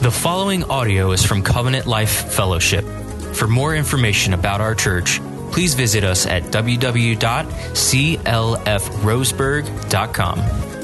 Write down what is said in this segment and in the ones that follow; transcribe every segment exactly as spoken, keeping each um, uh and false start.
The following audio is from Covenant Life Fellowship. For more information about our church, please visit us at w w w dot c l f roseburg dot com.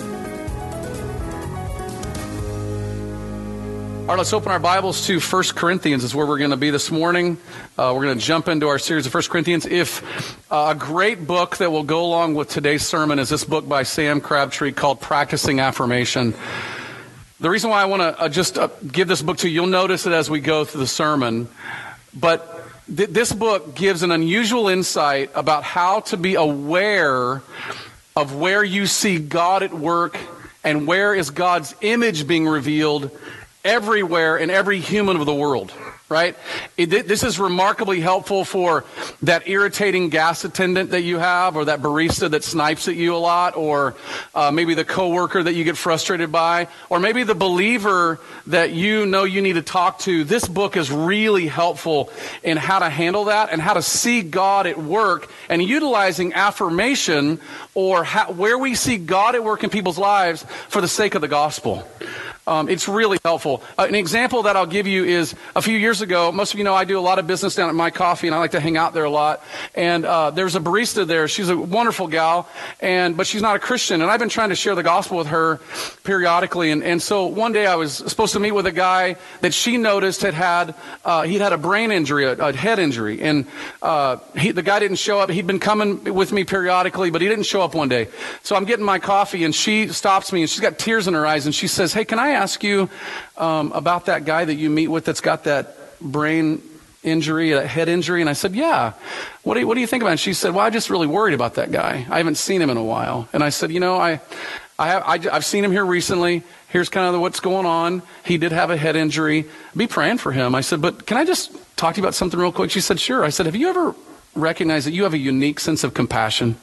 All right, let's open our Bibles to First Corinthians is where we're going to be this morning. Uh, we're going to jump into our series of First Corinthians. If uh, a great book that will go along with today's sermon is this book by Sam Crabtree called Practicing Affirmation. The reason why I want to uh, just uh, give this book to you, you'll notice it as we go through the sermon, but th- this book gives an unusual insight about how to be aware of where you see God at work and where is God's image being revealed everywhere in every human of the world, right? It, this is remarkably helpful for that irritating gas attendant that you have, or that barista that snipes at you a lot, or uh, maybe the coworker that you get frustrated by, or maybe the believer that you know you need to talk to. This book is really helpful in how to handle that and how to see God at work and utilizing affirmation, or how, where we see God at work in people's lives for the sake of the gospel. Um, it's really helpful. Uh, an example that I'll give you is a few years ago, most of you know I do a lot of business down at My Coffee, and I like to hang out there a lot. And uh, there's a barista there. She's a wonderful gal, and but she's not a Christian. And I've been trying to share the gospel with her periodically. And, and so one day I was supposed to meet with a guy that she noticed had had, uh, he'd had a brain injury, a, a head injury. And uh, he, the guy didn't show up. He'd been coming with me periodically, but he didn't show up one day. So I'm getting my coffee, and she stops me, and she's got tears in her eyes, and she says, "Hey, can I ask you um, about that guy that you meet with that's got that brain injury, a head injury?" And I said, "Yeah. What do you, what do you think about it?" And she said, "Well, I'm just really worried about that guy. I haven't seen him in a while." And I said, "You know, I, I have, I, I've seen him here recently. Here's kind of what's going on. He did have a head injury. Be praying for him." I said, "But can I just talk to you about something real quick?" She said, "Sure." I said, "Have you ever recognized that you have a unique sense of compassion?"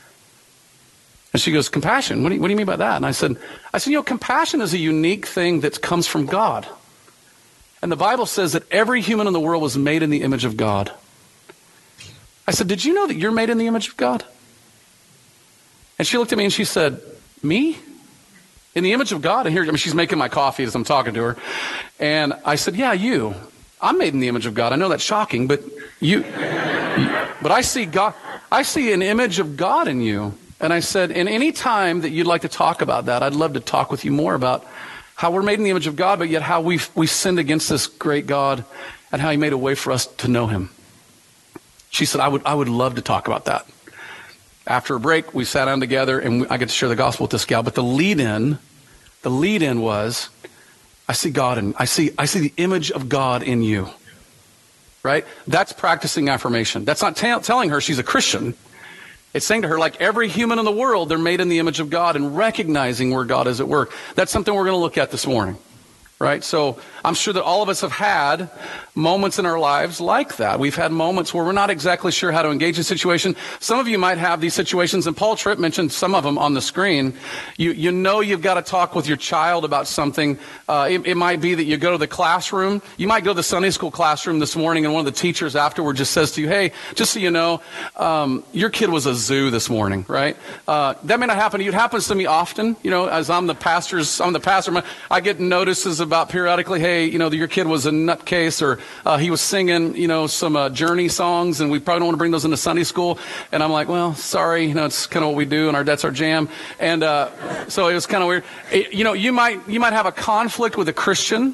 And she goes, "Compassion? What do you, what do you mean by that?" And I said, I said, you know, compassion is a unique thing that comes from God. And the Bible says that every human in the world was made in the image of God. I said, "Did you know that you're made in the image of God?" And she looked at me and she said, "Me? In the image of God?" And here, I mean, she's making my coffee as I'm talking to her. And I said, "Yeah, you. I'm made in the image of God. I know that's shocking, but you, you but I see God, I see an image of God in you." And I said, "In any time that you'd like to talk about that, I'd love to talk with you more about how we're made in the image of God, but yet how we've, we sinned against this great God and how he made a way for us to know him." She said, I would I would love to talk about that. After a break, we sat down together, and we, I get to share the gospel with this gal. But the lead-in, the lead-in was, I see God, and I see I see the image of God in you. Right? That's practicing affirmation. That's not t- telling her she's a Christian. It's saying to her, like every human in the world, they're made in the image of God, and recognizing where God is at work. That's something we're going to look at this morning, right? So I'm sure that all of us have had moments in our lives like that. We've had moments where we're not exactly sure how to engage in a situation. Some of you might have these situations, and Paul Tripp mentioned some of them on the screen. You you know you've got to talk with your child about something. Uh, it, it might be that you go to the classroom. You might go to the Sunday school classroom this morning, and one of the teachers afterward just says to you, "Hey, just so you know, um, your kid was a zoo this morning," right? Uh, that may not happen to you. It happens to me often. You know, as I'm the pastor's, I'm the pastor. I get notices about periodically, "Hey, you know, your kid was a nutcase," or Uh, he was singing, you know, some uh, Journey songs, and we probably don't want to bring those into Sunday school. And I'm like, "Well, sorry, you know, it's kind of what we do, and our that's our jam." And uh, so it was kind of weird. It, you know, you might you might have a conflict with a Christian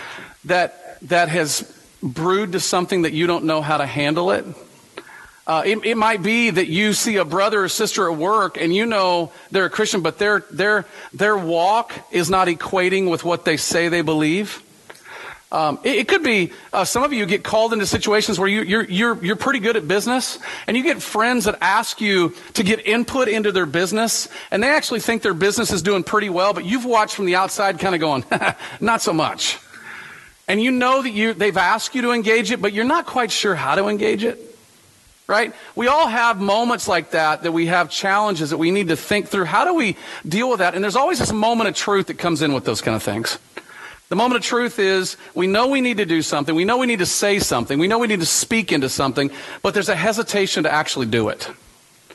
that that has brewed to something that you don't know how to handle it. Uh, it, it might be that you see a brother or sister at work, and you know they're a Christian, but their their their walk is not equating with what they say they believe. Um, it, it could be uh, some of you get called into situations where you, you're you're you're pretty good at business, and you get friends that ask you to get input into their business, and they actually think their business is doing pretty well, but you've watched from the outside, kind of going, "Not so much." And you know that you they've asked you to engage it, but you're not quite sure how to engage it. Right? We all have moments like that, that we have challenges that we need to think through. How do we deal with that? And there's always this moment of truth that comes in with those kind of things. The moment of truth is we know we need to do something. We know we need to say something. We know we need to speak into something, but there's a hesitation to actually do it.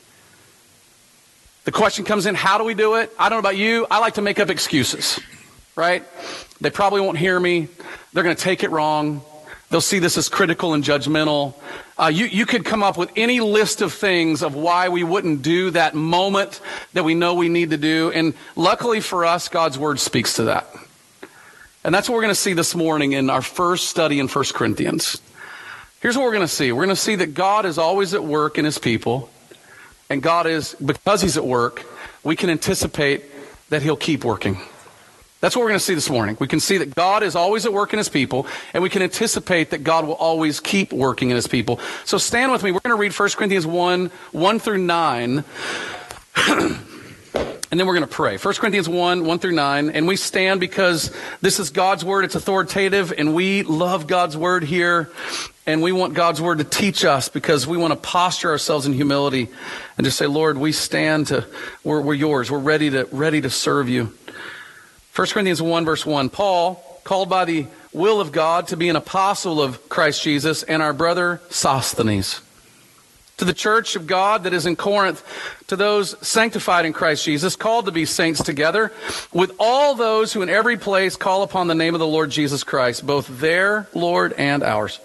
The question comes in, how do we do it? I don't know about you. I like to make up excuses. right? They probably won't hear me. They're going to take it wrong. They'll see this as critical and judgmental. Uh, you, you could come up with any list of things of why we wouldn't do that moment that we know we need to do. And luckily for us, God's word speaks to that. And that's what we're going to see this morning in our first study in First Corinthians. Here's what we're going to see. We're going to see that God is always at work in his people. And God is, because he's at work, we can anticipate that he'll keep working. That's what we're going to see this morning. We can see that God is always at work in his people, and we can anticipate that God will always keep working in his people. So stand with me. We're going to read First Corinthians one, one through nine, and then we're going to pray. First Corinthians one, one through nine, and we stand because this is God's word. It's authoritative, and we love God's word here, and we want God's word to teach us because we want to posture ourselves in humility and just say, Lord, we stand to, we're, we're yours. We're ready to, ready to serve you. First Corinthians one, verse one, Paul, called by the will of God to be an apostle of Christ Jesus, and our brother Sosthenes, to the church of God that is in Corinth, to those sanctified in Christ Jesus, called to be saints together, with all those who in every place call upon the name of the Lord Jesus Christ, both their Lord and ours.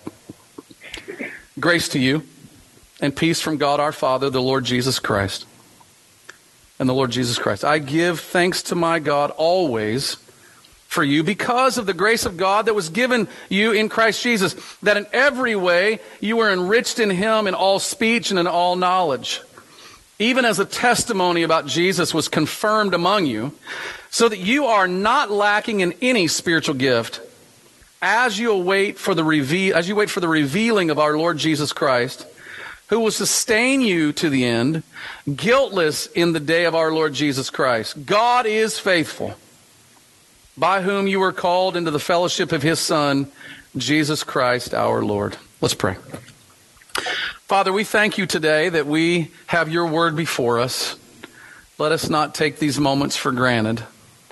Grace to you and peace from God our Father, the Lord Jesus Christ. And the Lord Jesus Christ. I give thanks to my God always for you because of the grace of God that was given you in Christ Jesus, that in every way you were enriched in him in all speech and in all knowledge, even as the testimony about Jesus was confirmed among you, so that you are not lacking in any spiritual gift as you await for the reve- as you wait for the revealing of our Lord Jesus Christ, who will sustain you to the end, guiltless in the day of our Lord Jesus Christ. God is faithful, by whom you were called into the fellowship of his Son, Jesus Christ our Lord. Let's pray. Father, we thank you today that we have your word before us. Let us not take these moments for granted,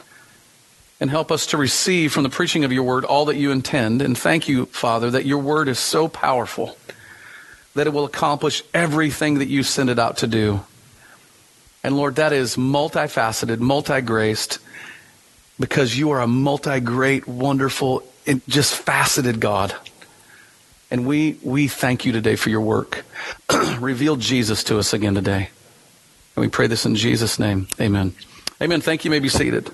and help us to receive from the preaching of your word all that you intend. And thank you, Father, that your word is so powerful that it will accomplish everything that you send it out to do. And Lord, that is multifaceted, multi-graced, because you are a multi-great, wonderful, and just faceted God. And we we thank you today for your work. Reveal Jesus to us again today. And we pray this in Jesus' name. Amen. Amen. Thank you. You may be seated.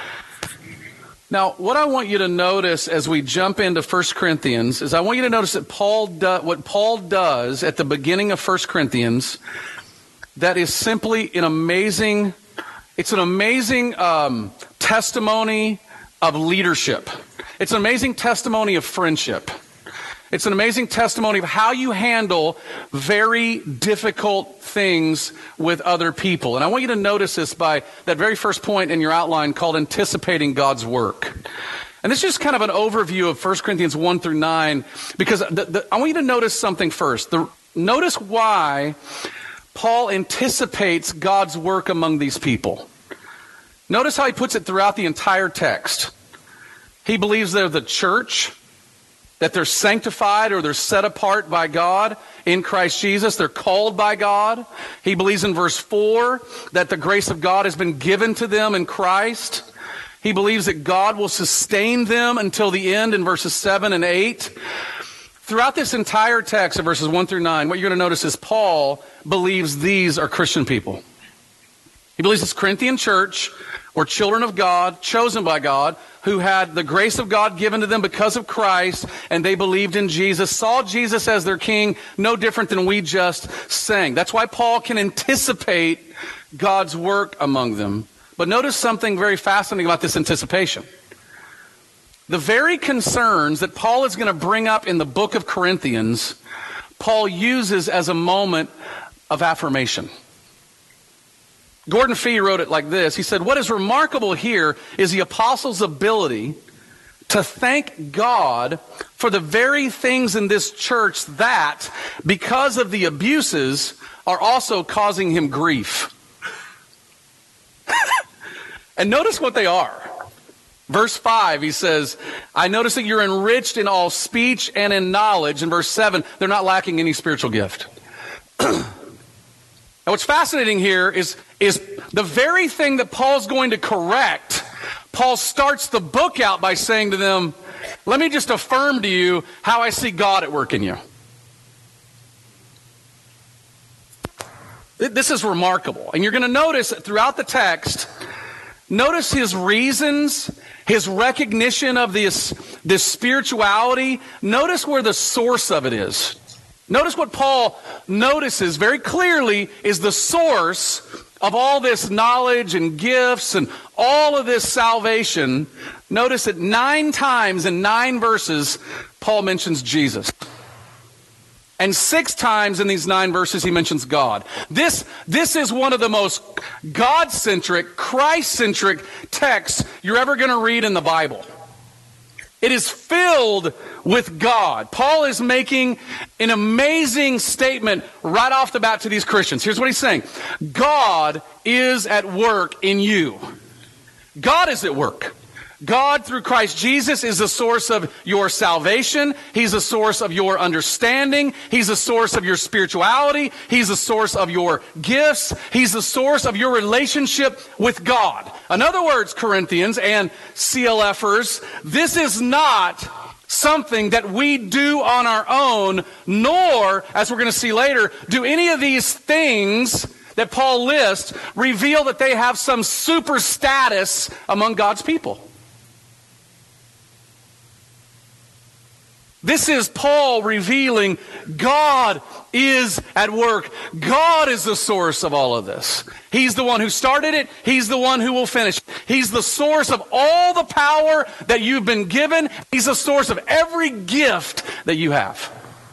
Now, what I want you to notice as we jump into First Corinthians is I want you to notice that Paul do, what Paul does at the beginning of First Corinthians, that is simply an amazing, it's an amazing um, testimony of leadership. It's an amazing testimony of friendship. It's an amazing testimony of how you handle very difficult things with other people. And I want you to notice this by that very first point in your outline called anticipating God's work. And this is just kind of an overview of First Corinthians one through nine, because the, the, I want you to notice something first. The, notice why Paul anticipates God's work among these people. Notice how he puts it throughout the entire text. He believes they're the church, that they're sanctified or they're set apart by God in Christ Jesus. They're called by God. He believes in verse four that the grace of God has been given to them in Christ. He believes that God will sustain them until the end in verses seven and eight. Throughout this entire text of verses one through nine, what you're going to notice is Paul believes these are Christian people. He believes this Corinthian church were children of God, chosen by God, who had the grace of God given to them because of Christ, and they believed in Jesus, saw Jesus as their king, no different than we just sang. That's why Paul can anticipate God's work among them. But notice something very fascinating about this anticipation. The very concerns that Paul is going to bring up in the book of Corinthians, Paul uses as a moment of affirmation. Gordon Fee wrote it like this. He said, what is remarkable here is the apostle's ability to thank God for the very things in this church that, because of the abuses, are also causing him grief. And notice what they are. Verse five, he says, I notice that you're enriched in all speech and in knowledge. In verse seven, they're not lacking any spiritual gift. Now what's fascinating here is, is the very thing that Paul's going to correct, Paul starts the book out by saying to them, let me just affirm to you how I see God at work in you. This is remarkable. And you're going to notice that throughout the text, notice his reasons, his recognition of this, this spirituality. Notice where the source of it is. Notice what Paul notices very clearly is the source of all this knowledge and gifts and all of this salvation. Notice that nine times in nine verses, Paul mentions Jesus. And six times in these nine verses, he mentions God. This, this is one of the most God-centric, Christ-centric texts you're ever going to read in the Bible. It is filled with God. Paul is making an amazing statement right off the bat to these Christians. Here's what he's saying. God is at work in you. God is at work. God, through Christ Jesus, is the source of your salvation. He's the source of your understanding. He's the source of your spirituality. He's the source of your gifts. He's the source of your relationship with God. In other words, Corinthians and C L Fers, this is not something that we do on our own, nor, as we're going to see later, do any of these things that Paul lists reveal that they have some super status among God's people. This is Paul revealing God is at work. God is the source of all of this. He's the one who started it. He's the one who will finish. He's the source of all the power that you've been given. He's the source of every gift that you have.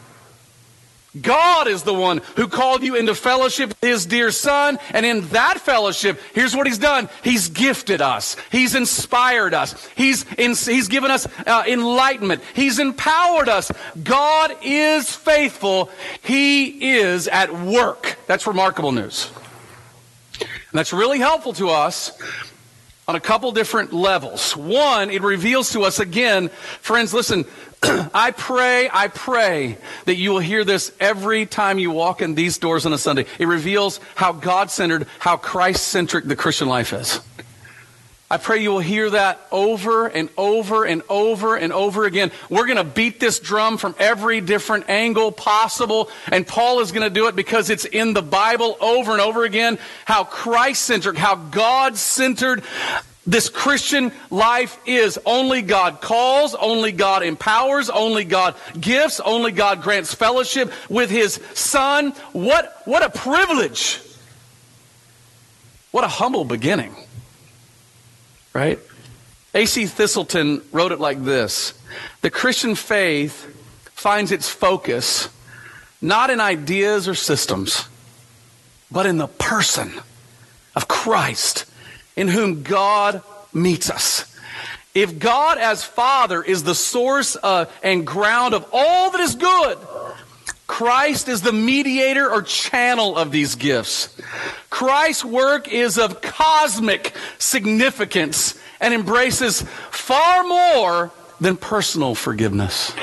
God is the one who called you into fellowship with His dear Son. And in that fellowship, here's what He's done. He's gifted us. He's inspired us. He's, in, he's given us uh, enlightenment. He's empowered us. God is faithful. He is at work. That's remarkable news. And that's really helpful to us on a couple different levels. One, it reveals to us again, friends, listen, I pray, I pray that you will hear this every time you walk in these doors on a Sunday. It reveals how God-centered, how Christ-centric the Christian life is. I pray you will hear that over and over and over and over again. We're going to beat this drum from every different angle possible, and Paul is going to do it because it's in the Bible over and over again, how Christ-centered, how God-centered this Christian life is. Only God calls, only God empowers, only God gifts, only God grants fellowship with His Son. What, what a privilege. What a humble beginning. Right? A C Thistleton wrote it like this. The Christian faith finds its focus not in ideas or systems, but in the person of Christ, in whom God meets us. If God as Father is the source of, and ground of all that is good, Christ is the mediator or channel of these gifts. Christ's work is of cosmic significance and embraces far more than personal forgiveness.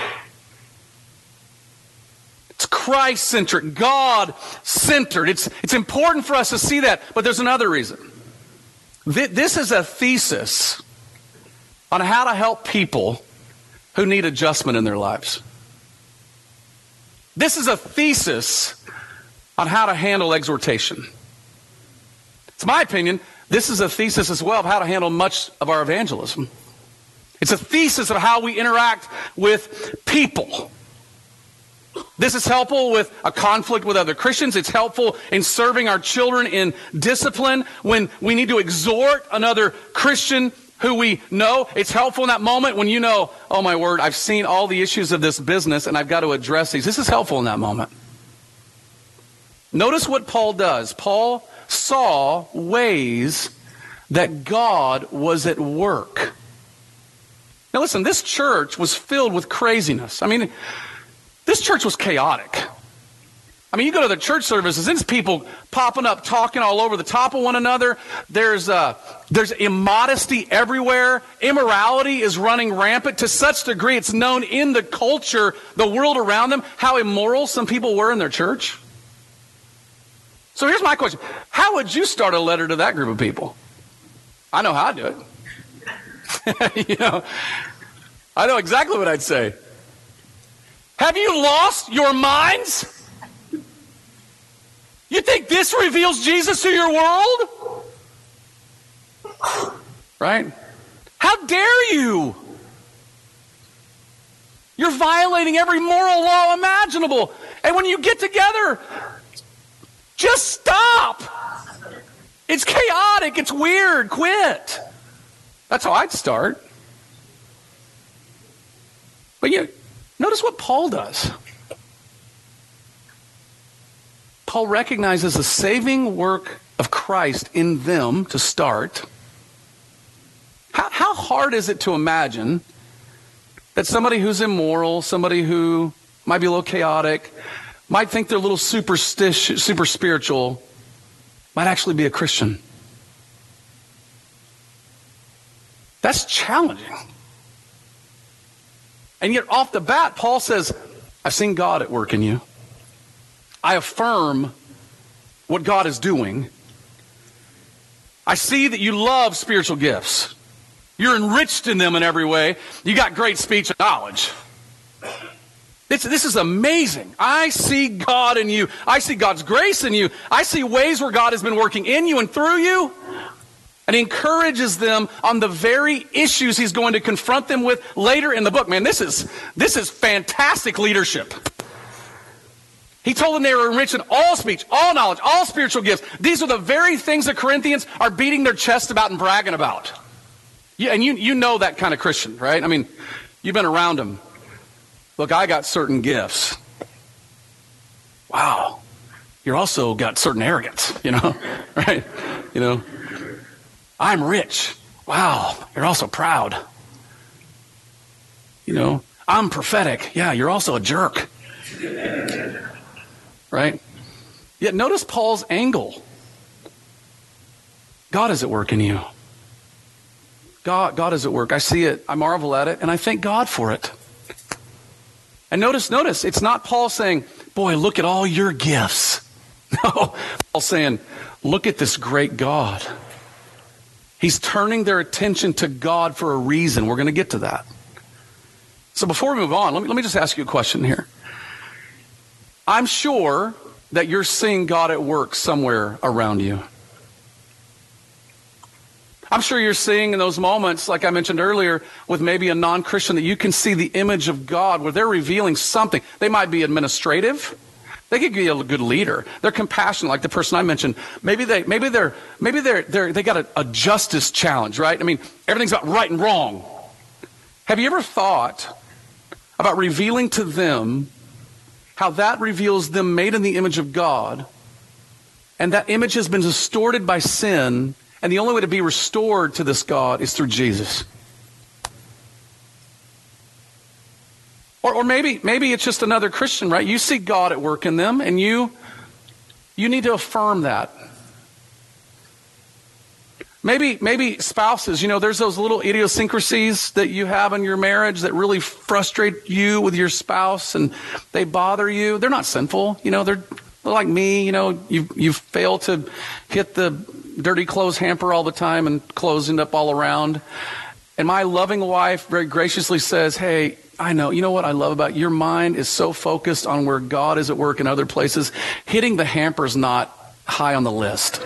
It's Christ-centric, God-centered. It's, it's important for us to see that, but there's another reason. This is a thesis on how to help people who need adjustment in their lives. This is a thesis on how to handle exhortation. It's my opinion, this is a thesis as well of how to handle much of our evangelism. It's a thesis of how we interact with people. This is helpful with a conflict with other Christians. It's helpful in serving our children in discipline when we need to exhort another Christian who we know. It's helpful in that moment when you know, oh my word, I've seen all the issues of this business and I've got to address these. This is helpful in that moment. Notice what Paul does. Paul saw ways that God was at work. Now listen, this church was filled with craziness. I mean, this church was chaotic. I mean, you go to the church services, and it's people popping up, talking all over the top of one another. There's uh, there's immodesty everywhere. Immorality is running rampant to such degree it's known in the culture, the world around them, how immoral some people were in their church. So here's my question. How would you start a letter to that group of people? I know how I do it. you know, I know exactly what I'd say. Have you lost your minds? You think this reveals Jesus to your world? Right? How dare you? You're violating every moral law imaginable. And when you get together, just stop. It's chaotic. It's weird. Quit. That's how I'd start. But you notice what Paul does. Paul recognizes the saving work of Christ in them to start. How, how hard is it to imagine that somebody who's immoral, somebody who might be a little chaotic, might think they're a little superstitious, super spiritual, might actually be a Christian? That's challenging. And yet off the bat, Paul says, I've seen God at work in you. I affirm what God is doing. I see that you love spiritual gifts. You're enriched in them in every way. You got great speech and knowledge. This, this is amazing. I see God in you. I see God's grace in you. I see ways where God has been working in you and through you. And he encourages them on the very issues he's going to confront them with later in the book. Man, this is, this is fantastic leadership. He told them they were enriched in all speech, all knowledge, all spiritual gifts. These are the very things the Corinthians are beating their chest about and bragging about. Yeah, and you, you know that kind of Christian, right? I mean, you've been around them. Look, I got certain gifts. Wow. You're also got certain arrogance, you know, right? You know, I'm rich. Wow. You're also proud. You know, I'm prophetic. Yeah, you're also a jerk. Right? Yet notice Paul's angle. God is at work in you. God, God is at work. I see it. I marvel at it. And I thank God for it. And notice, notice, it's not Paul saying, boy, look at all your gifts. No, Paul's saying, look at this great God. He's turning their attention to God for a reason. We're going to get to that. So before we move on, let me, let me just ask you a question here. I'm sure that you're seeing God at work somewhere around you. I'm sure you're seeing in those moments, like I mentioned earlier, with maybe a non-Christian, that you can see the image of God where they're revealing something. They might be administrative. They could be a good leader. They're compassionate, like the person I mentioned. Maybe they, maybe they're, maybe they're, they're they got a, a justice challenge, right? I mean, everything's about right and wrong. Have you ever thought about revealing to them how that reveals them made in the image of God, and that image has been distorted by sin, and the only way to be restored to this God is through Jesus? Or, or maybe maybe it's just another Christian, right? You see God at work in them, and you you need to affirm that. Maybe maybe spouses, you know, there's those little idiosyncrasies that you have in your marriage that really frustrate you with your spouse, and they bother you. They're not sinful, you know, they're, they're like me, you know, you you fail to hit the dirty clothes hamper all the time and clothes end up all around. And my loving wife very graciously says, hey, I know, you know what I love about you? Your mind is so focused on where God is at work in other places. Hitting the hamper's not high on the list.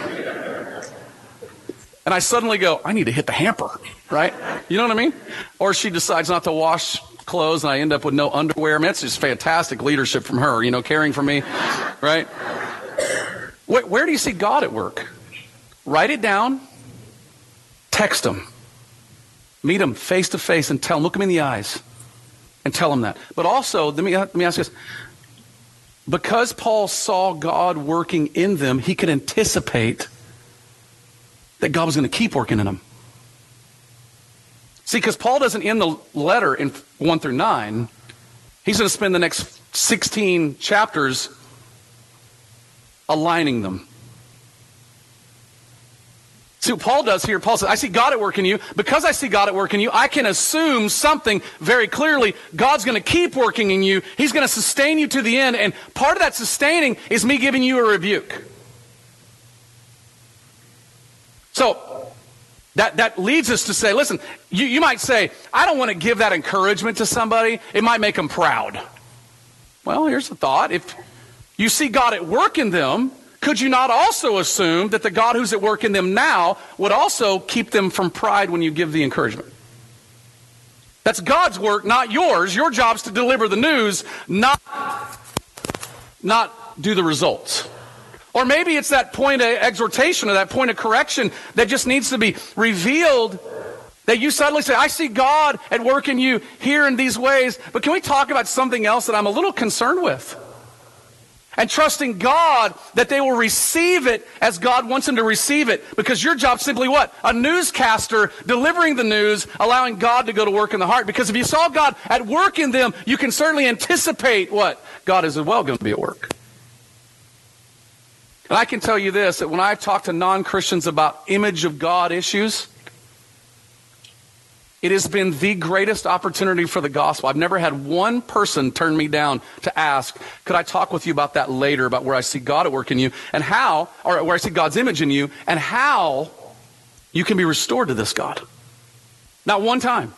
And I suddenly go, I need to hit the hamper, right? You know what I mean? Or she decides not to wash clothes and I end up with no underwear. I mean, that's just fantastic leadership from her, you know, caring for me, right? Where, where do you see God at work? Write it down. Text him. Meet him face to face and tell him, look him in the eyes and tell him that. But also, let me, let me ask you this. Because Paul saw God working in them, he could anticipate that God was going to keep working in them. See, because Paul doesn't end the letter in one through nine. He's going to spend the next sixteen chapters aligning them. See what Paul does here? Paul says, I see God at work in you. Because I see God at work in you, I can assume something very clearly. God's going to keep working in you. He's going to sustain you to the end. And part of that sustaining is me giving you a rebuke. So, That, that leads us to say, listen, you, you might say, I don't want to give that encouragement to somebody. It might make them proud. Well, here's the thought. If you see God at work in them, could you not also assume that the God who's at work in them now would also keep them from pride when you give the encouragement? That's God's work, not yours. Your job's to deliver the news, not, not do the results. Or maybe it's that point of exhortation or that point of correction that just needs to be revealed, that you suddenly say, I see God at work in you here in these ways, but can we talk about something else that I'm a little concerned with? And trusting God that they will receive it as God wants them to receive it, because your job's simply what? A newscaster delivering the news, allowing God to go to work in the heart. Because if you saw God at work in them, you can certainly anticipate what? God is as well going to be at work. And I can tell you this, that when I've talked to non-Christians about image of God issues, it has been the greatest opportunity for the gospel. I've never had one person turn me down to ask, could I talk with you about that later, about where I see God at work in you, and how, or where I see God's image in you, and how you can be restored to this God. Not one time.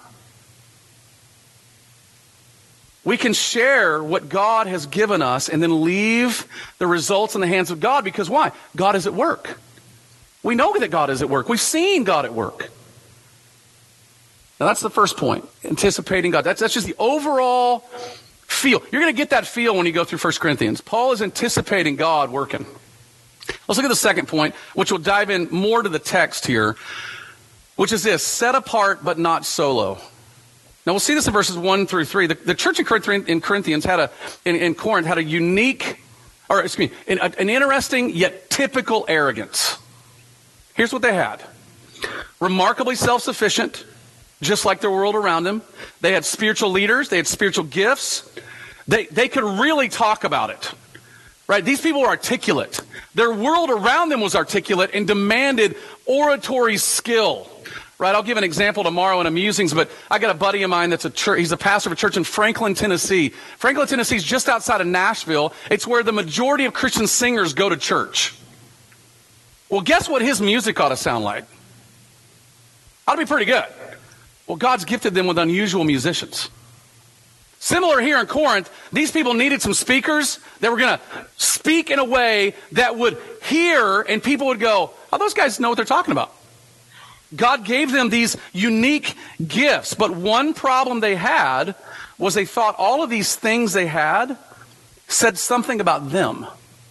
We can share what God has given us and then leave the results in the hands of God, because why? God is at work. We know that God is at work. We've seen God at work. Now that's the first point, anticipating God. That's, that's just the overall feel. You're going to get that feel when you go through First Corinthians. Paul is anticipating God working. Let's look at the second point, which will dive in more to the text here, which is this: set apart but not solo. Now we'll see this in verses one through three. The, the church in Corinthians had a, in, in Corinth had a unique, or excuse me, an, an interesting yet typical arrogance. Here's what they had. Remarkably self-sufficient, just like the world around them. They had spiritual leaders. They had spiritual gifts. They, they could really talk about it. Right? These people were articulate. Their world around them was articulate and demanded oratory skill. Right, I'll give an example tomorrow in a musings, but I got a buddy of mine that's a church, he's a pastor of a church in Franklin, Tennessee. Franklin, Tennessee is just outside of Nashville. It's where the majority of Christian singers go to church. Well, guess what his music ought to sound like? Ought to be pretty good. Well, God's gifted them with unusual musicians. Similar here in Corinth, these people needed some speakers that were going to speak in a way that would hear, and people would go, oh, those guys know what they're talking about. God gave them these unique gifts, but one problem they had was they thought all of these things they had said something about them.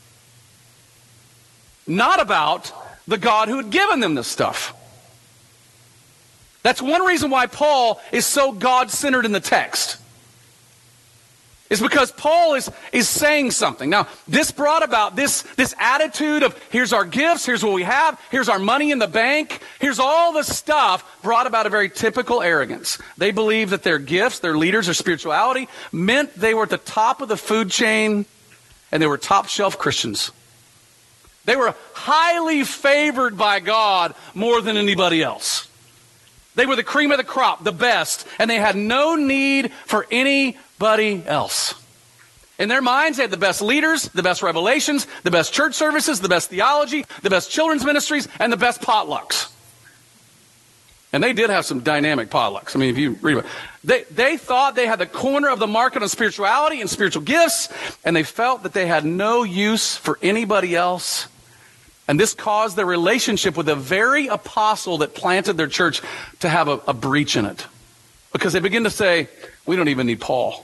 Not about the God who had given them this stuff. That's one reason why Paul is so God-centered in the text. Is because Paul is, is saying something. Now, this brought about this, this attitude of here's our gifts, here's what we have, here's our money in the bank, here's all the stuff, brought about a very typical arrogance. They believed that their gifts, their leaders, their spirituality meant they were at the top of the food chain and they were top shelf Christians. They were highly favored by God more than anybody else. They were the cream of the crop, the best, and they had no need for anybody else. In their minds, they had the best leaders, the best revelations, the best church services, the best theology, the best children's ministries, and the best potlucks. And they did have some dynamic potlucks. I mean, if you read about it, they, they thought they had the corner of the market on spirituality and spiritual gifts, and they felt that they had no use for anybody else. And this caused their relationship with the very apostle that planted their church to have a, a breach in it. Because they begin to say, we don't even need Paul.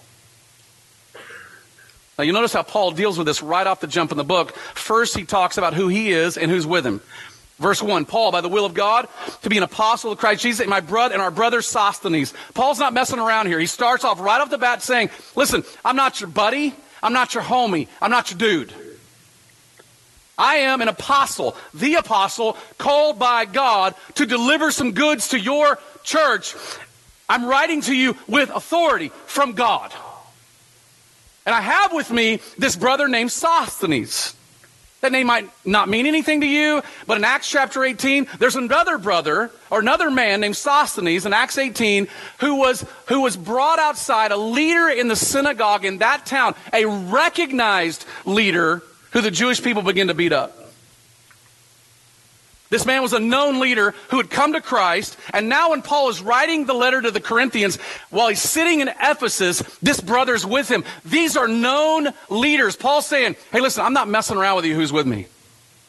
Now you notice how Paul deals with this right off the jump in the book. First he talks about who he is and who's with him. Verse one, Paul, by the will of God, to be an apostle of Christ Jesus, and my brother and our brother Sosthenes. Paul's not messing around here. He starts off right off the bat saying, listen, I'm not your buddy. I'm not your homie. I'm not your dude. I am an apostle, the apostle called by God to deliver some goods to your church. I'm writing to you with authority from God. And I have with me this brother named Sosthenes. That name might not mean anything to you, but in Acts chapter eighteen, there's another brother or another man named Sosthenes in Acts eighteen who was, who was brought outside, a leader in the synagogue in that town, a recognized leader who the Jewish people begin to beat up. This man was a known leader who had come to Christ, and now when Paul is writing the letter to the Corinthians, while he's sitting in Ephesus, this brother's with him. These are known leaders. Paul's saying, hey, listen, I'm not messing around with you. Who's with me?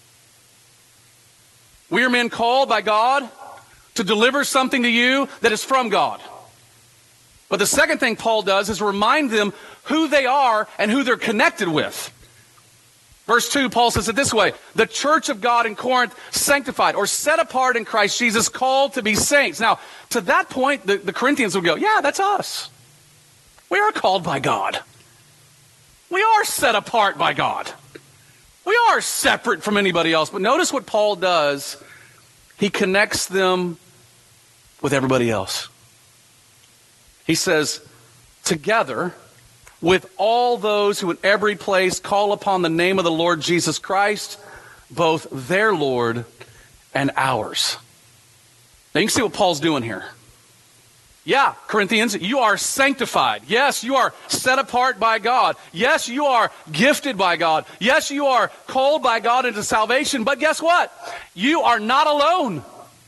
We are men called by God to deliver something to you that is from God. But the second thing Paul does is remind them who they are and who they're connected with. Verse two, Paul says it this way: the church of God in Corinth, sanctified or set apart in Christ Jesus, called to be saints. Now, to that point, the, the Corinthians would go, yeah, that's us. We are called by God. We are set apart by God. We are separate from anybody else. But notice what Paul does. He connects them with everybody else. He says, together with all those who in every place call upon the name of the Lord Jesus Christ, both their Lord and ours. Now you can see what Paul's doing here. Yeah, Corinthians, you are sanctified. Yes, you are set apart by God. Yes, you are gifted by God. Yes, you are called by God into salvation. But guess what? You are not alone.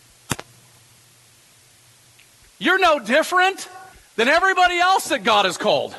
You're no different than everybody else that God has called.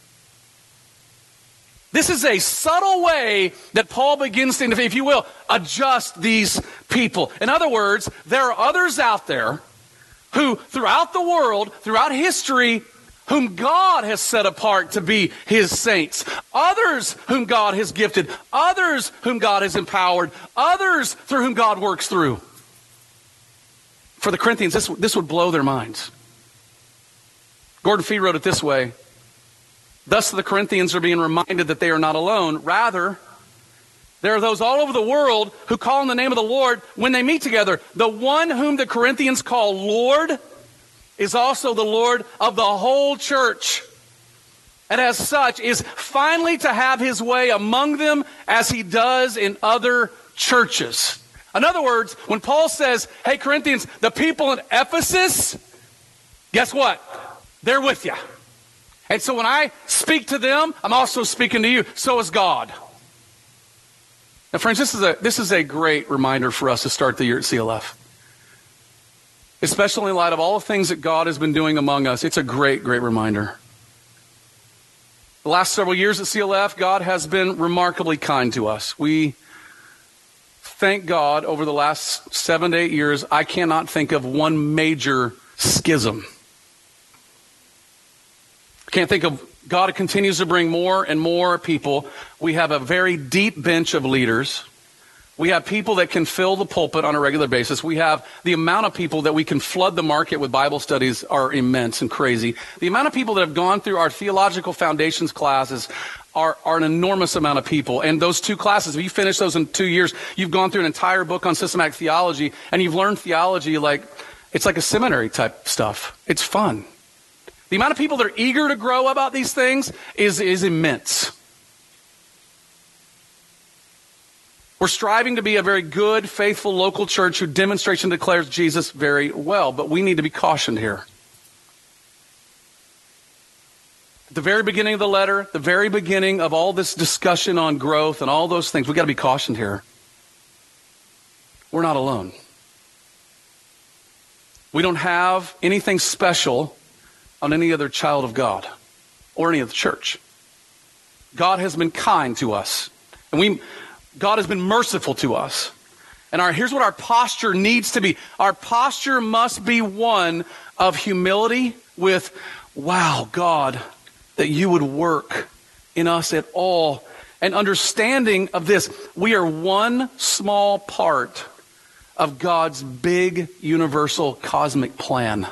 This is a subtle way that Paul begins to, if you will, adjust these people. In other words, there are others out there who, throughout the world, throughout history, whom God has set apart to be his saints. Others whom God has gifted. Others whom God has empowered. Others through whom God works through. For the Corinthians, this, this would blow their minds. Gordon Fee wrote it this way: thus the Corinthians are being reminded that they are not alone. Rather, there are those all over the world who call on the name of the Lord when they meet together. The one whom the Corinthians call Lord is also the Lord of the whole church, and as such is finally to have his way among them as he does in other churches. In other words, when Paul says, hey Corinthians, the people in Ephesus, guess what? They're with you. And so when I speak to them, I'm also speaking to you. So is God. Now, friends, this is a this is a great reminder for us to start the year at C L F. Especially in light of all the things that God has been doing among us. It's a great, great reminder. The last several years at C L F, God has been remarkably kind to us. We thank God over the last seven to eight years, I cannot think of one major schism. Can't think of, God continues to bring more and more people. We have a very deep bench of leaders. We have people that can fill the pulpit on a regular basis. We have the amount of people that we can flood the market with Bible studies are immense and crazy. The amount of people that have gone through our theological foundations classes are, are an enormous amount of people. And those two classes, if you finish those in two years, you've gone through an entire book on systematic theology, and you've learned theology like, it's like a seminary type stuff. It's fun. The amount of people that are eager to grow about these things is, is immense. We're striving to be a very good, faithful local church who demonstrates and declares Jesus very well, but we need to be cautioned here. At the very beginning of the letter, the very beginning of all this discussion on growth and all those things, we've got to be cautioned here. We're not alone. We don't have anything special on any other child of God or any other church. God has been kind to us. And we, God has been merciful to us. And our, here's what our posture needs to be. Our posture must be one of humility with, wow, God, that you would work in us at all. And understanding of this, we are one small part of God's big, universal, cosmic plan.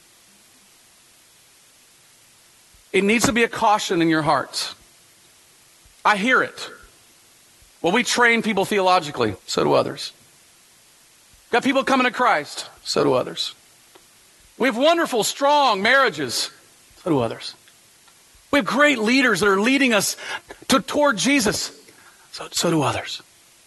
It needs to be a caution in your hearts. I hear it. Well, we train people theologically. So do others. Got people coming to Christ. So do others. We have wonderful, strong marriages. So do others. We have great leaders that are leading us to, toward Jesus. So, so do others.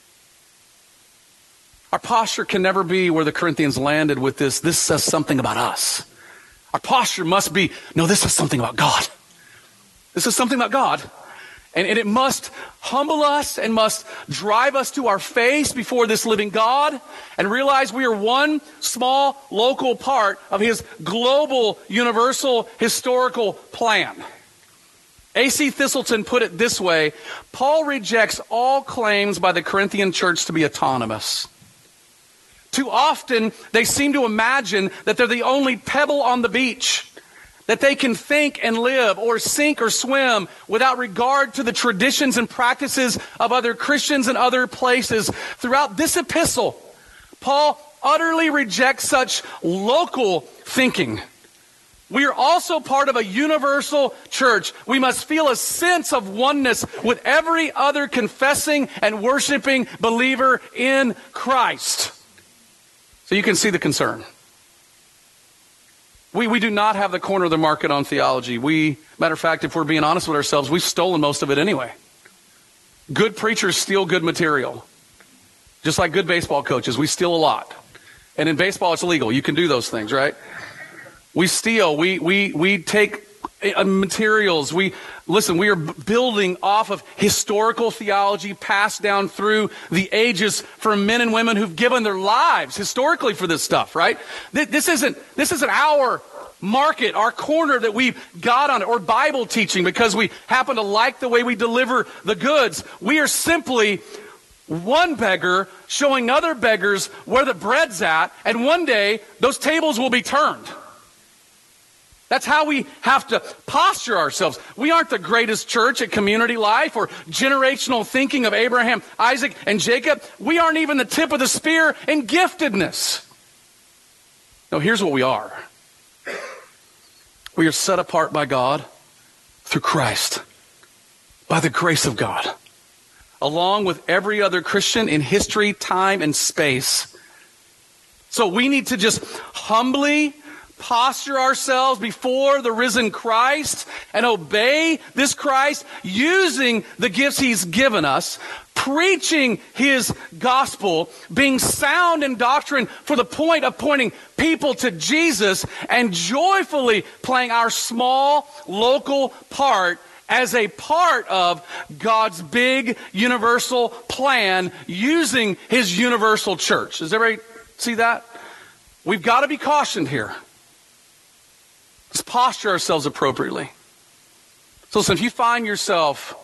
Our posture can never be where the Corinthians landed with this. This says something about us. Our posture must be, no, this is something about God. This is something about God. And, and it must humble us and must drive us to our face before this living God and realize we are one small local part of his global, universal, historical plan. A C Thistleton put it this way: Paul rejects all claims by the Corinthian church to be autonomous. Too often, they seem to imagine that they're the only pebble on the beach, that they can think and live or sink or swim without regard to the traditions and practices of other Christians and other places. Throughout this epistle, Paul utterly rejects such local thinking. We are also part of a universal church. We must feel a sense of oneness with every other confessing and worshiping believer in Christ. So you can see the concern. We we do not have the corner of the market on theology. We, matter of fact, if we're being honest with ourselves, we've stolen most of it anyway. Good preachers steal good material. Just like good baseball coaches, we steal a lot. And in baseball, it's illegal. You can do those things, right? We steal. We we we take materials. We listen. We are building off of historical theology passed down through the ages from men and women who've given their lives historically for this stuff. Right? This isn't this isn't our market, our corner that we've got on it, or Bible teaching because we happen to like the way we deliver the goods. We are simply one beggar showing other beggars where the bread's at, and one day those tables will be turned. That's how we have to posture ourselves. We aren't the greatest church at Community Life or generational thinking of Abraham, Isaac, and Jacob. We aren't even the tip of the spear in giftedness. No, here's what we are. We are set apart by God through Christ, by the grace of God, along with every other Christian in history, time, and space. So we need to just humbly posture ourselves before the risen Christ and obey this Christ, using the gifts he's given us, preaching his gospel, being sound in doctrine for the point of pointing people to Jesus, and joyfully playing our small local part as a part of God's big universal plan, using his universal church. Does everybody see that? We've got to be cautioned here. Let's posture ourselves appropriately. So listen, if you find yourself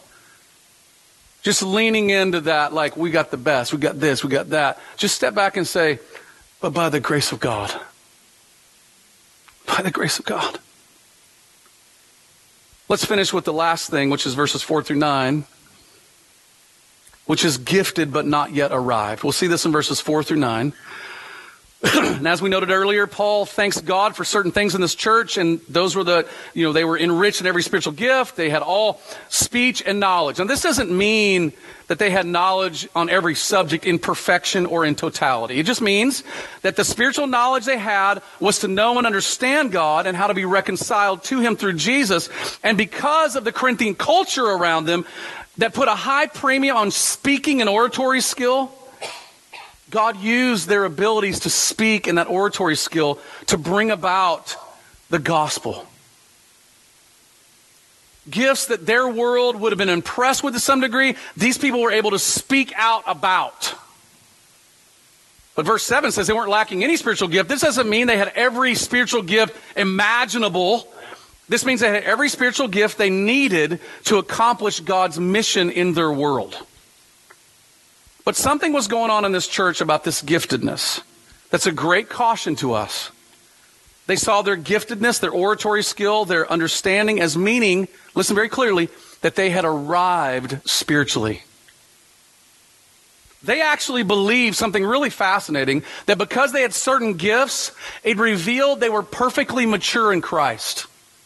just leaning into that, like we got the best, we got this, we got that, just step back and say, but by the grace of God. By the grace of God. Let's finish with the last thing, which is verses four through nine, which is gifted but not yet arrived. We'll see this in verses four through nine. And as we noted earlier, Paul thanks God for certain things in this church, and those were the, you know, they were enriched in every spiritual gift. They had all speech and knowledge. Now, this doesn't mean that they had knowledge on every subject in perfection or in totality. It just means that the spiritual knowledge they had was to know and understand God and how to be reconciled to him through Jesus. And because of the Corinthian culture around them that put a high premium on speaking and oratory skill, God used their abilities to speak and that oratory skill to bring about the gospel. Gifts that their world would have been impressed with to some degree, these people were able to speak out about. But verse seven says they weren't lacking any spiritual gift. This doesn't mean they had every spiritual gift imaginable. This means they had every spiritual gift they needed to accomplish God's mission in their world. But something was going on in this church about this giftedness. That's a great caution to us. They saw their giftedness, their oratory skill, their understanding as meaning, listen very clearly, that they had arrived spiritually. They actually believed something really fascinating, that because they had certain gifts, it revealed they were perfectly mature in Christ.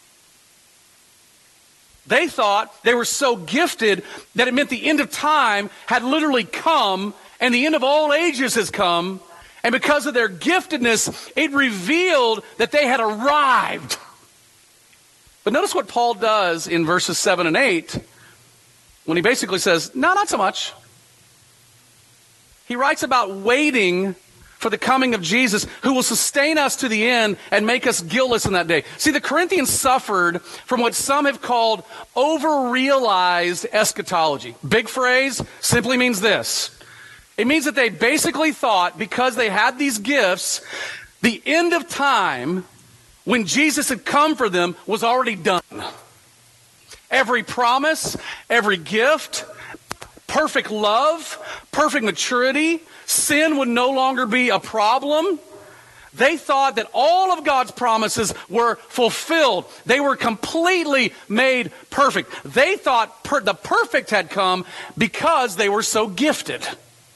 They thought they were so gifted that it meant the end of time had literally come and the end of all ages has come. And because of their giftedness, it revealed that they had arrived. But notice what Paul does in verses seven and eight when he basically says, no, not so much. He writes about waiting for the coming of Jesus, who will sustain us to the end and make us guiltless in that day. See, the Corinthians suffered from what some have called over-realized eschatology. Big phrase, simply means this. It means that they basically thought, because they had these gifts, the end of time, when Jesus had come for them, was already done. Every promise, every gift, perfect love, perfect maturity, sin would no longer be a problem. They thought that all of God's promises were fulfilled. They were completely made perfect. They thought per- the perfect had come because they were so gifted.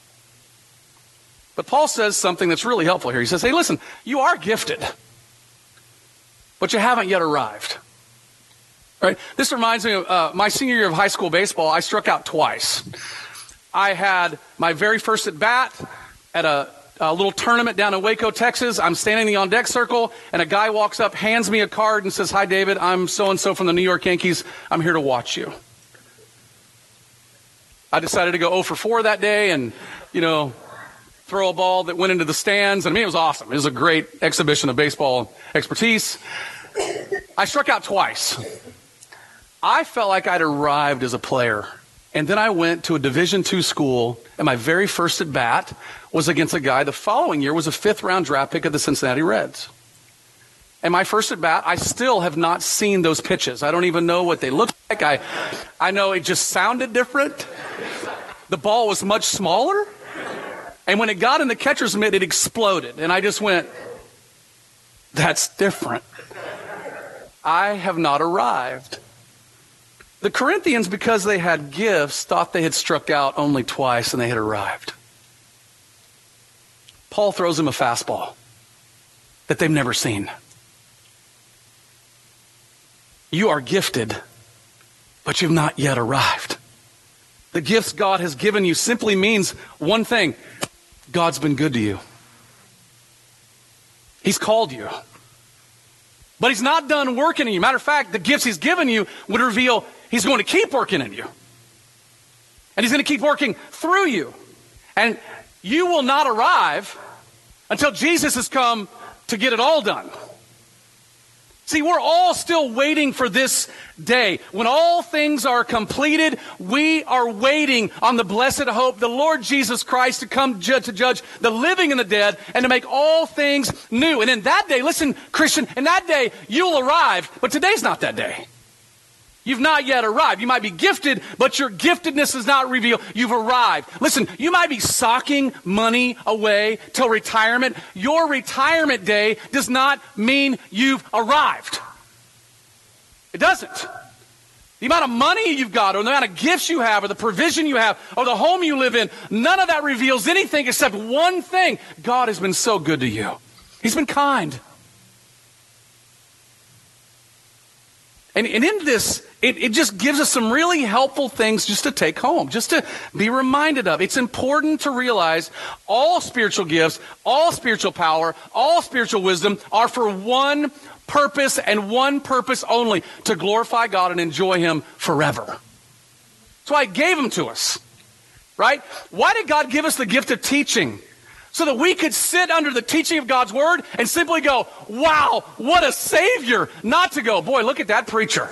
But Paul says something that's really helpful here. He says, hey, listen, you are gifted, but you haven't yet arrived. Right? This reminds me of uh, my senior year of high school baseball. I struck out twice. I had my very first at bat at a, a little tournament down in Waco, Texas. I'm standing in the on-deck circle, and a guy walks up, hands me a card, and says, hi, David, I'm so-and-so from the New York Yankees. I'm here to watch you. I decided to go oh for four that day and, you know, throw a ball that went into the stands. And I mean, it was awesome. It was a great exhibition of baseball expertise. I struck out twice. I felt like I'd arrived as a player. And then I went to a Division two school, and my very first at bat was against a guy the following year was a fifth round draft pick of the Cincinnati Reds. And my first at bat, I still have not seen those pitches. I don't even know what they look like. I, I know it just sounded different. The ball was much smaller. And when it got in the catcher's mitt, it exploded. And I just went, that's different. I have not arrived. The Corinthians, because they had gifts, thought they had struck out only twice and they had arrived. Paul throws them a fastball that they've never seen. You are gifted, but you've not yet arrived. The gifts God has given you simply means one thing. God's been good to you. He's called you. But he's not done working in you. Matter of fact, the gifts he's given you would reveal he's going to keep working in you. And he's going to keep working through you. And you will not arrive until Jesus has come to get it all done. See, we're all still waiting for this day. When all things are completed, we are waiting on the blessed hope, the Lord Jesus Christ, to come judge, to judge the living and the dead and to make all things new. And in that day, listen, Christian, in that day, you'll arrive, but today's not that day. You've not yet arrived. You might be gifted, but your giftedness is not revealed. You've arrived. Listen, you might be socking money away till retirement. Your retirement day does not mean you've arrived. It doesn't. The amount of money you've got, or the amount of gifts you have, or the provision you have, or the home you live in, none of that reveals anything except one thing. God has been so good to you. He's been kind. And, and in this, it, it just gives us some really helpful things just to take home, just to be reminded of. It's important to realize all spiritual gifts, all spiritual power, all spiritual wisdom are for one purpose and one purpose only, to glorify God and enjoy Him forever. That's why He gave them to us, right? Why did God give us the gift of teaching? So that we could sit under the teaching of God's Word and simply go, wow, what a Savior. Not to go, boy, look at that preacher.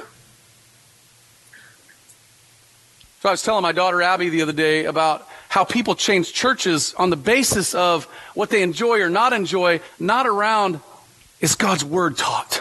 So I was telling my daughter Abby the other day about how people change churches on the basis of what they enjoy or not enjoy, not around is God's Word taught.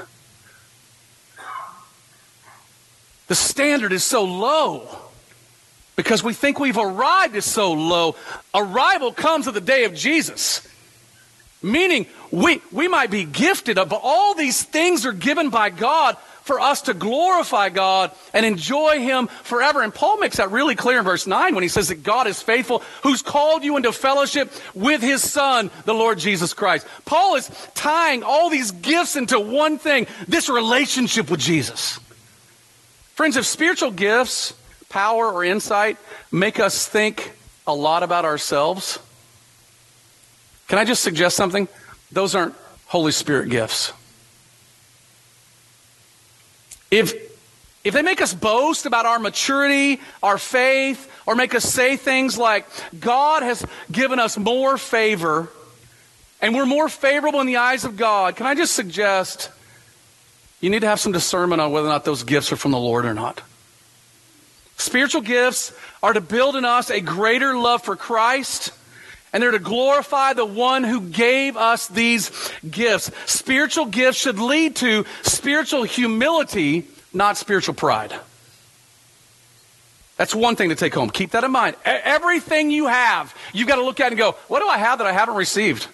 The standard is so low. Because we think we've arrived is so low. Arrival comes at the day of Jesus. Meaning, we, we might be gifted, but all these things are given by God for us to glorify God and enjoy Him forever. And Paul makes that really clear in verse nine when he says that God is faithful, who's called you into fellowship with His Son, the Lord Jesus Christ. Paul is tying all these gifts into one thing, this relationship with Jesus. Friends, if spiritual gifts, power, or insight make us think a lot about ourselves, can I just suggest something? Those aren't Holy Spirit gifts. If, if they make us boast about our maturity, our faith, or make us say things like, God has given us more favor and we're more favorable in the eyes of God, can I just suggest you need to have some discernment on whether or not those gifts are from the Lord or not. Spiritual gifts are to build in us a greater love for Christ, and they're to glorify the one who gave us these gifts. Spiritual gifts should lead to spiritual humility, not spiritual pride. That's one thing to take home. Keep that in mind. E- everything you have, you've got to look at and go, what do I have that I haven't received?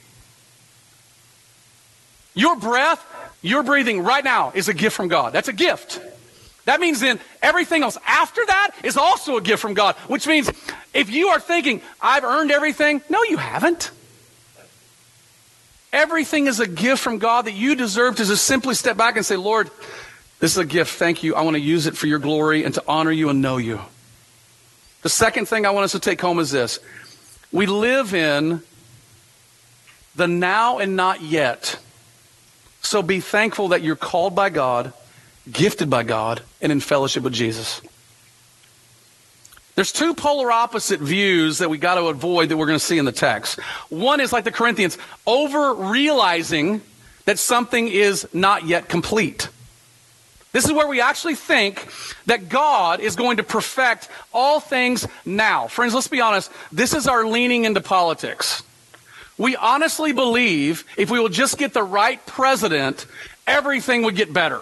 Your breath, you're breathing right now is a gift from God. That's a gift. That means then everything else after that is also a gift from God, which means if you are thinking, I've earned everything, no, you haven't. Everything is a gift from God that you deserve to just simply step back and say, Lord, this is a gift. Thank you. I want to use it for your glory and to honor you and know you. The second thing I want us to take home is this. We live in the now and not yet. So be thankful that you're called by God, gifted by God, and in fellowship with Jesus. There's two polar opposite views that we got to avoid that we're going to see in the text. One is like the Corinthians, over realizing that something is not yet complete. This is where we actually think that God is going to perfect all things now. Friends, let's be honest. This is our leaning into politics. We honestly believe if we will just get the right president, everything would get better.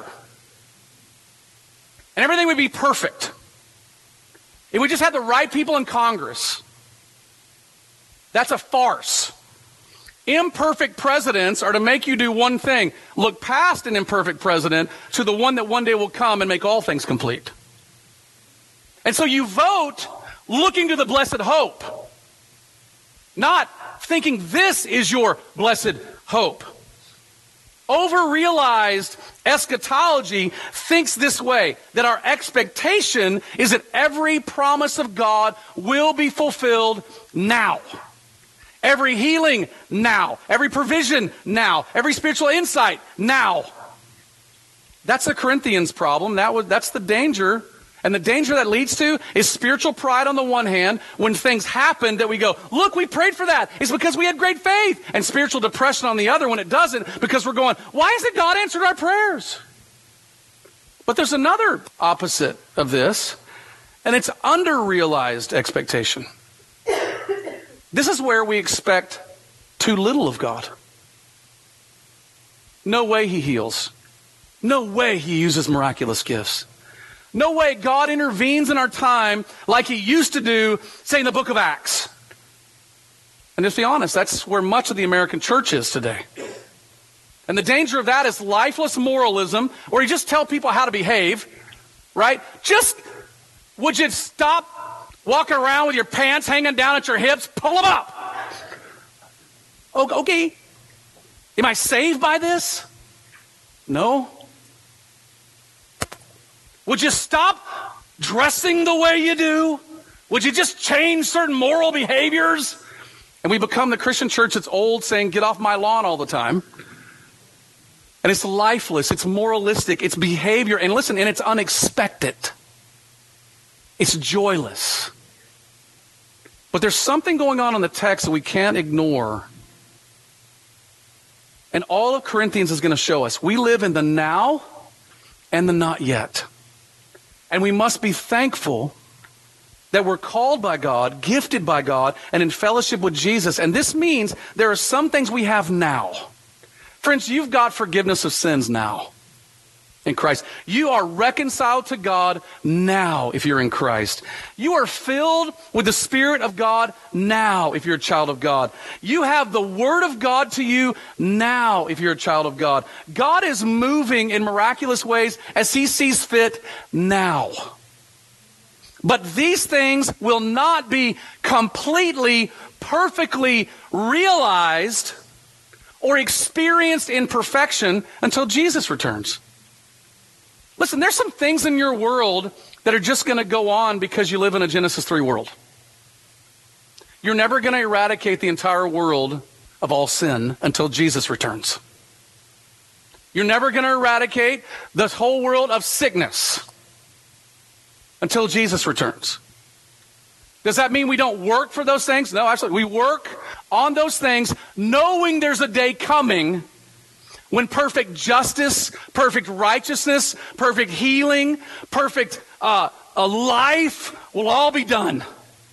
And everything would be perfect. If we just had the right people in Congress. That's a farce. Imperfect presidents are to make you do one thing. Look past an imperfect president to the one that one day will come and make all things complete. And so you vote looking to the blessed hope. Not thinking this is your blessed hope. Over-realized eschatology thinks this way, that our expectation is that every promise of God will be fulfilled now. Every healing, now. Every provision, now. Every spiritual insight, now. That's the Corinthians' problem. That was, that's the danger. And the danger that leads to is spiritual pride on the one hand. When things happen that we go, look, we prayed for that. It's because we had great faith. And spiritual depression on the other when it doesn't, because we're going, why hasn't God answered our prayers? But there's another opposite of this, and it's under-realized expectation. This is where we expect too little of God. No way he heals. No way he uses miraculous gifts. No way God intervenes in our time like he used to do, say, in the book of Acts. And just be honest, that's where much of the American church is today. And the danger of that is lifeless moralism, where you just tell people how to behave, right? Just, would you stop walking around with your pants hanging down at your hips? Pull them up. Okay. Am I saved by this? No. Would you stop dressing the way you do? Would you just change certain moral behaviors? And we become the Christian church that's old, saying, get off my lawn all the time. And it's lifeless, it's moralistic, it's behavior, and listen, and it's unexpected. It's joyless. But there's something going on in the text that we can't ignore. And all of Corinthians is going to show us. We live in the now and the not yet. And we must be thankful that we're called by God, gifted by God, and in fellowship with Jesus. And this means there are some things we have now. Friends, you've got forgiveness of sins now in Christ. You are reconciled to God now if you're in Christ. You are filled with the Spirit of God now if you're a child of God. You have the Word of God to you now if you're a child of God. God is moving in miraculous ways as he sees fit now. But these things will not be completely, perfectly realized or experienced in perfection until Jesus returns. Listen, there's some things in your world that are just going to go on because you live in a Genesis three world. You're never going to eradicate the entire world of all sin until Jesus returns. You're never going to eradicate the whole world of sickness until Jesus returns. Does that mean we don't work for those things? No, absolutely. We work on those things knowing there's a day coming when perfect justice, perfect righteousness, perfect healing, perfect uh, a life will all be done.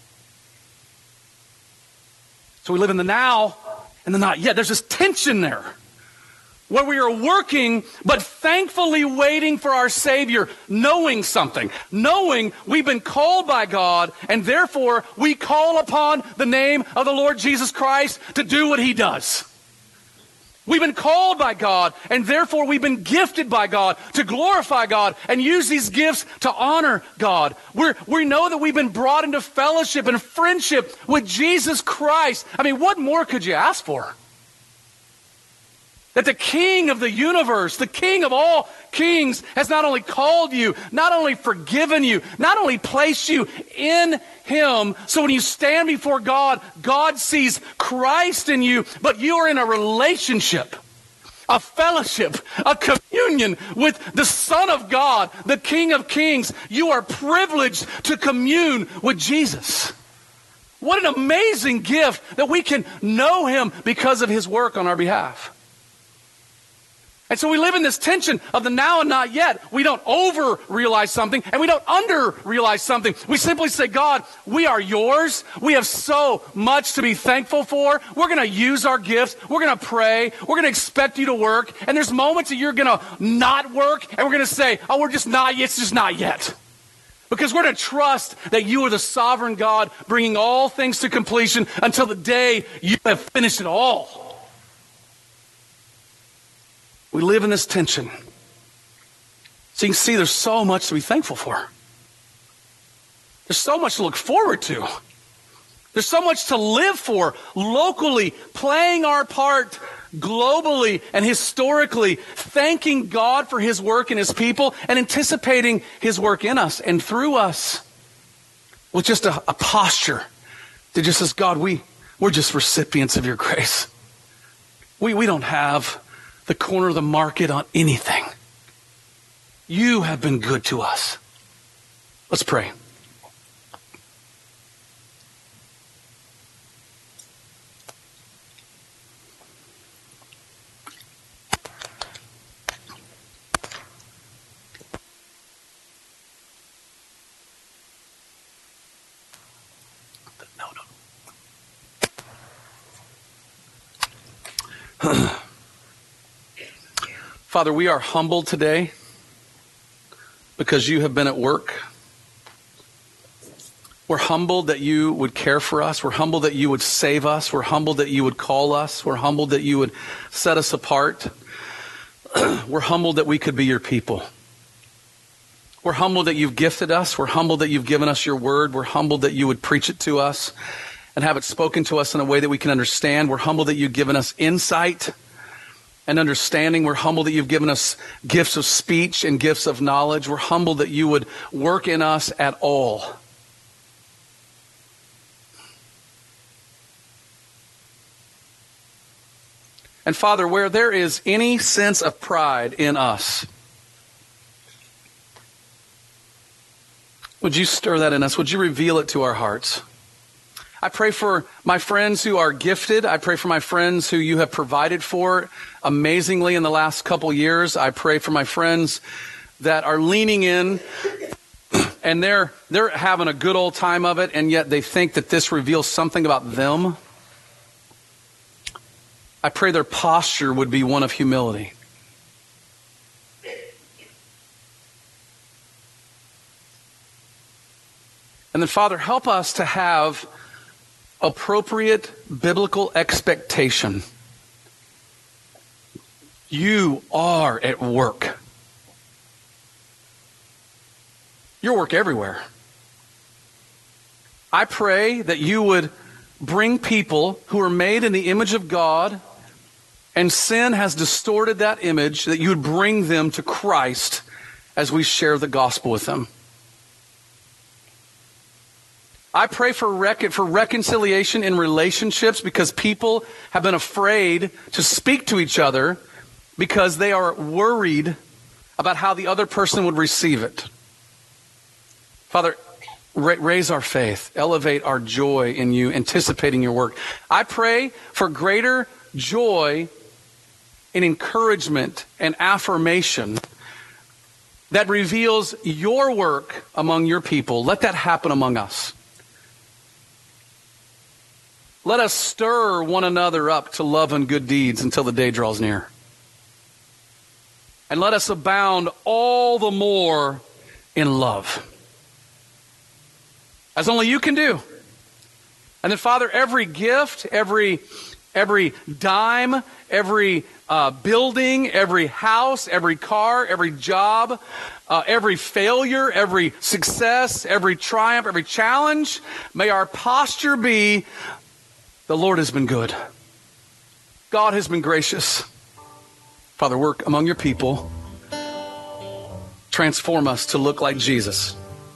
So we live in the now and the not yet. There's this tension there where we are working, but thankfully waiting for our Savior, knowing something, knowing we've been called by God, and therefore we call upon the name of the Lord Jesus Christ to do what He does. We've been called by God, and therefore we've been gifted by God to glorify God and use these gifts to honor God. We're, we know that we've been brought into fellowship and friendship with Jesus Christ. I mean, what more could you ask for? That the King of the universe, the King of all kings, has not only called you, not only forgiven you, not only placed you in Him, so when you stand before God, God sees Christ in you, but you are in a relationship, a fellowship, a communion with the Son of God, the King of kings. You are privileged to commune with Jesus. What an amazing gift that we can know Him because of His work on our behalf. And so we live in this tension of the now and not yet. We don't over-realize something, and we don't under-realize something. We simply say, God, we are yours. We have so much to be thankful for. We're going to use our gifts. We're going to pray. We're going to expect you to work. And there's moments that you're going to not work, and we're going to say, oh, we're just not yet. It's just not yet. Because we're going to trust that you are the sovereign God, bringing all things to completion until the day you have finished it all. We live in this tension. So you can see there's so much to be thankful for. There's so much to look forward to. There's so much to live for locally, playing our part globally and historically, thanking God for His work in His people and anticipating His work in us and through us with just a, a posture that just says, God, we, we're just recipients of your grace. We, we don't have the corner of the market on anything. You have been good to us. Let's pray. No, no. Father, we are humbled today because you have been at work. We're humbled that you would care for us. We're humbled that you would save us. We're humbled that you would call us. We're humbled that you would set us apart. We're humbled that we could be your people. We're humbled that you've gifted us. We're humbled that you've given us your word. We're humbled that you would preach it to us and have it spoken to us in a way that we can understand. We're humbled that you've given us insight and understanding. We're humbled that you've given us gifts of speech and gifts of knowledge. We're humbled that you would work in us at all. And Father, where there is any sense of pride in us, would you stir that in us? Would you reveal it to our hearts? I pray for my friends who are gifted. I pray for my friends who you have provided for amazingly in the last couple years. I pray for my friends that are leaning in and they're they're having a good old time of it, and yet they think that this reveals something about them. I pray their posture would be one of humility. And then, Father, help us to have appropriate biblical expectation. You are at work. Your work everywhere. I pray that you would bring people who are made in the image of God, and sin has distorted that image, that you would bring them to Christ as we share the gospel with them. I pray for rec- for reconciliation in relationships, because people have been afraid to speak to each other because they are worried about how the other person would receive it. Father, ra- raise our faith, elevate our joy in you, anticipating your work. I pray for greater joy and encouragement and affirmation that reveals your work among your people. Let that happen among us. Let us stir one another up to love and good deeds until the day draws near. And let us abound all the more in love, as only you can do. And then, Father, every gift, every every dime, every uh, building, every house, every car, every job, uh, every failure, every success, every triumph, every challenge, may our posture be, the Lord has been good. God has been gracious. Father, work among your people. Transform us to look like Jesus.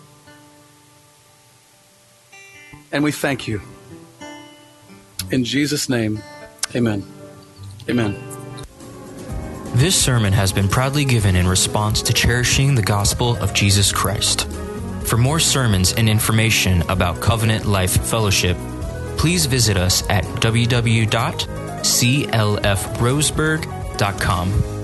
And we thank you. In Jesus' name, amen. Amen. This sermon has been proudly given in response to cherishing the gospel of Jesus Christ. For more sermons and information about Covenant Life Fellowship, please visit us at w w w dot c l f roseburg dot com.